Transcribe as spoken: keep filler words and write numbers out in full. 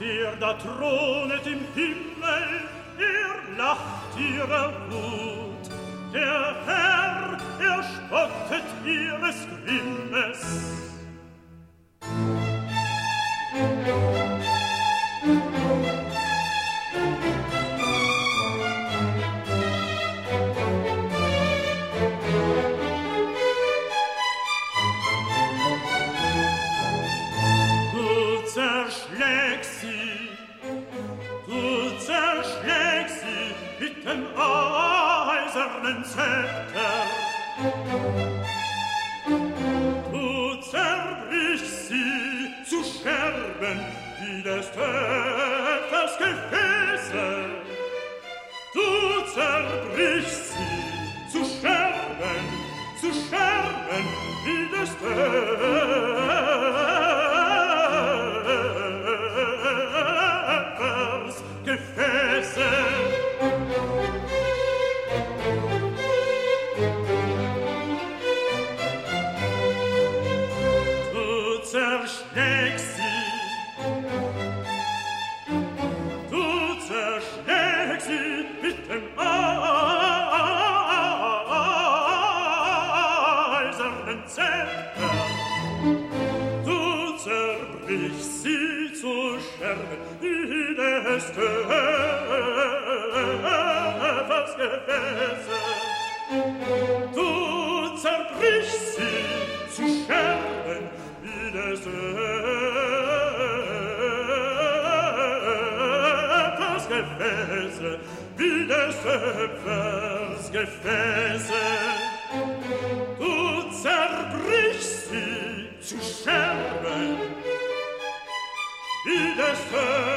der da thronet im Himmel, er lacht ihrer Wut. Der Herr, er spottet ihres Grimmes. Du zerschlägst sie, du zerschlägst sie mit dem eisernen Zepter. Du zerbrichst sie zu Scherben wie des Töpfers Gefäße. Du zerbrichst sie zu Scherben, zu Scherben wie des Töpfers Gefäße. Du zerschlägst sie, du zerschlägst sie mit dem eisernen Zepter. Du zerbrichst sie zu Scherben wie des Töpfers Gefäße. Du zerbrichst sie zu Scherben wie des Töpfers Gefäße, wie des Töpfers Gefäße. Du zerbrichst sie zu Scherben wie des Töpfers